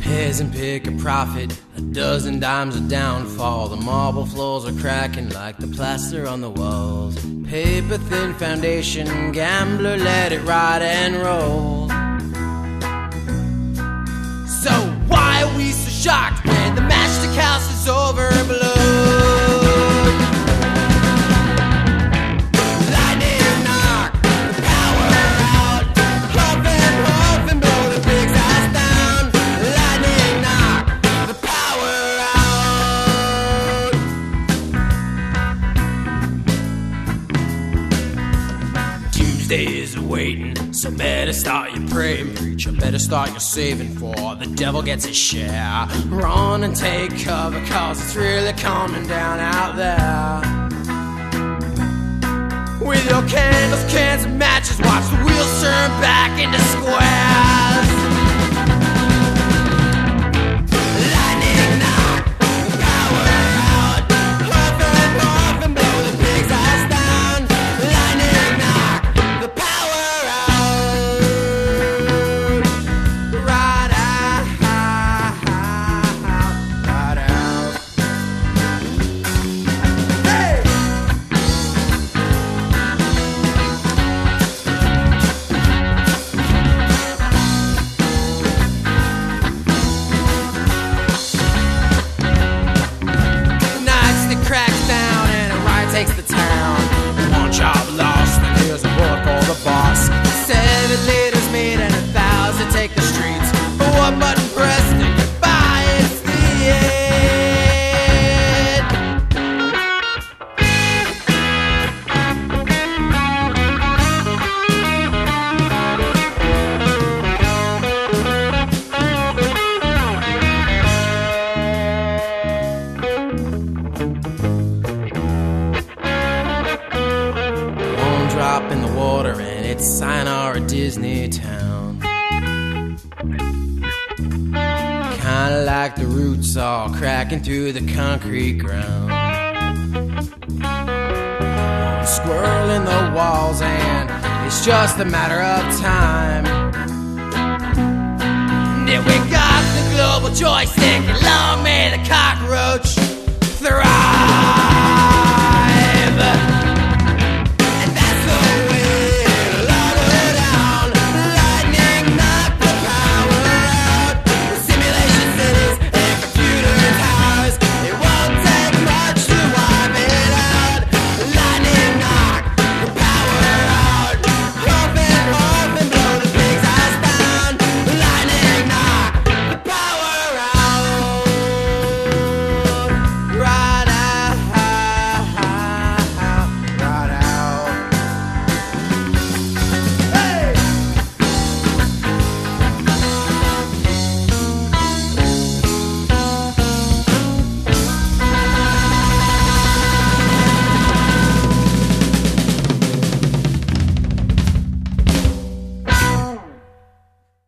Peasant pick a profit, a dozen dimes a downfall. The marble floors are cracking like the plaster on the walls. Paper thin foundation, gambler let it ride and roll. So why are we so shocked when the matchstick house is overblown? Is waiting, so better start your praying, preacher. Better start your saving, for the devil gets his share. Run and take cover, cause it's really coming down out there. With your candles, cans, and matches, watch the wheels turn back into squares. Lightning knock, power out. Huff and blow the pig's eyes down. Lightning knock, the power out. Right out, right out. Hey! Nights that cracks down and a riot takes the town. One job lost, and here's a work or the boss. 7 liters made and 1,000 take the streets. One button pressed and goodbye, it's the end. One drop in the water and it's Sayonara Disney Town. Kinda like the roots all cracking through the concrete ground. One squirrel in the walls and it's just a matter of time. And if we got the global joystick, and long may the cockroach